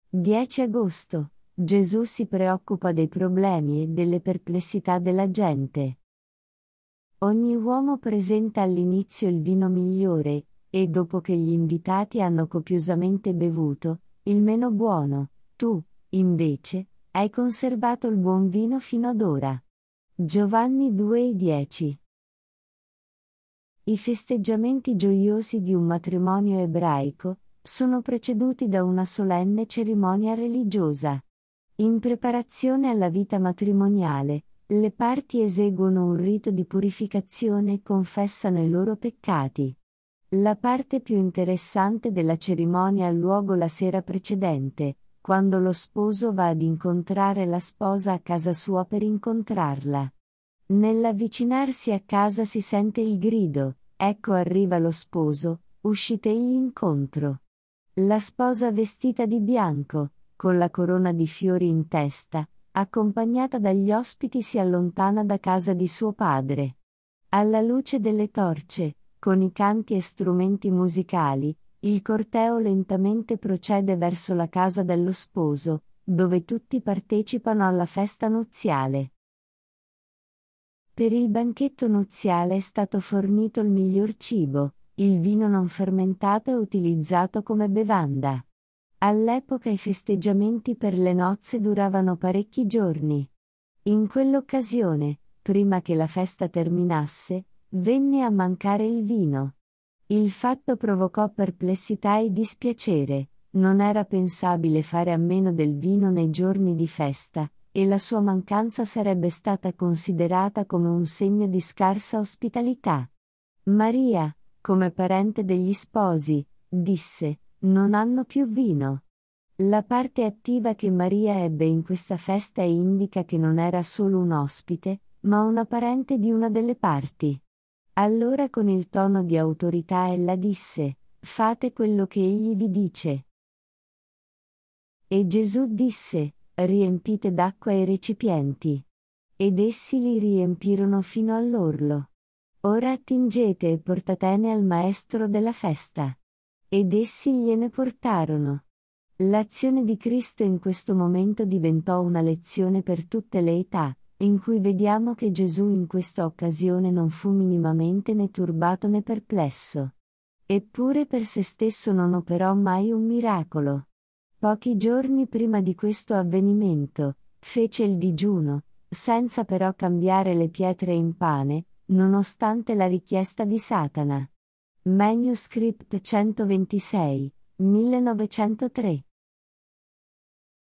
10 agosto. Gesù si preoccupa dei problemi e delle perplessità della gente. Ogni uomo presenta all'inizio il vino migliore, e dopo che gli invitati hanno copiosamente bevuto, il meno buono. Tu, invece, hai conservato il buon vino fino ad ora. Giovanni 2,10. I festeggiamenti gioiosi di un matrimonio ebraico sono preceduti da una solenne cerimonia religiosa. In preparazione alla vita matrimoniale, le parti eseguono un rito di purificazione e confessano i loro peccati. La parte più interessante della cerimonia ha luogo la sera precedente, quando lo sposo va ad incontrare la sposa a casa sua per incontrarla. Nell'avvicinarsi a casa si sente il grido: "Ecco arriva lo sposo, uscitegli incontro". La sposa vestita di bianco, con la corona di fiori in testa, accompagnata dagli ospiti si allontana da casa di suo padre. Alla luce delle torce, con i canti e strumenti musicali, il corteo lentamente procede verso la casa dello sposo, dove tutti partecipano alla festa nuziale. Per il banchetto nuziale è stato fornito il miglior cibo, il vino non fermentato e utilizzato come bevanda. All'epoca i festeggiamenti per le nozze duravano parecchi giorni. In quell'occasione, prima che la festa terminasse, venne a mancare il vino. Il fatto provocò perplessità e dispiacere, non era pensabile fare a meno del vino nei giorni di festa, e la sua mancanza sarebbe stata considerata come un segno di scarsa ospitalità. Maria, come parente degli sposi, disse: "Non hanno più vino". La parte attiva che Maria ebbe in questa festa indica che non era solo un ospite, ma una parente di una delle parti. Allora con il tono di autorità ella disse: "Fate quello che egli vi dice". E Gesù disse: "Riempite d'acqua i recipienti". Ed essi li riempirono fino all'orlo. "Ora attingete e portatene al maestro della festa". Ed essi gliene portarono. L'azione di Cristo in questo momento diventò una lezione per tutte le età, in cui vediamo che Gesù in questa occasione non fu minimamente né turbato né perplesso. Eppure per se stesso non operò mai un miracolo. Pochi giorni prima di questo avvenimento, fece il digiuno, senza però cambiare le pietre in pane, nonostante la richiesta di Satana. Manuscript 126, 1903